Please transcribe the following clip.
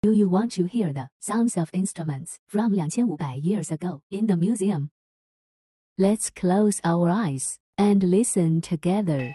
Do you want to hear the sounds of instruments from 2500 years ago in the museum? Let's close our eyes and listen together.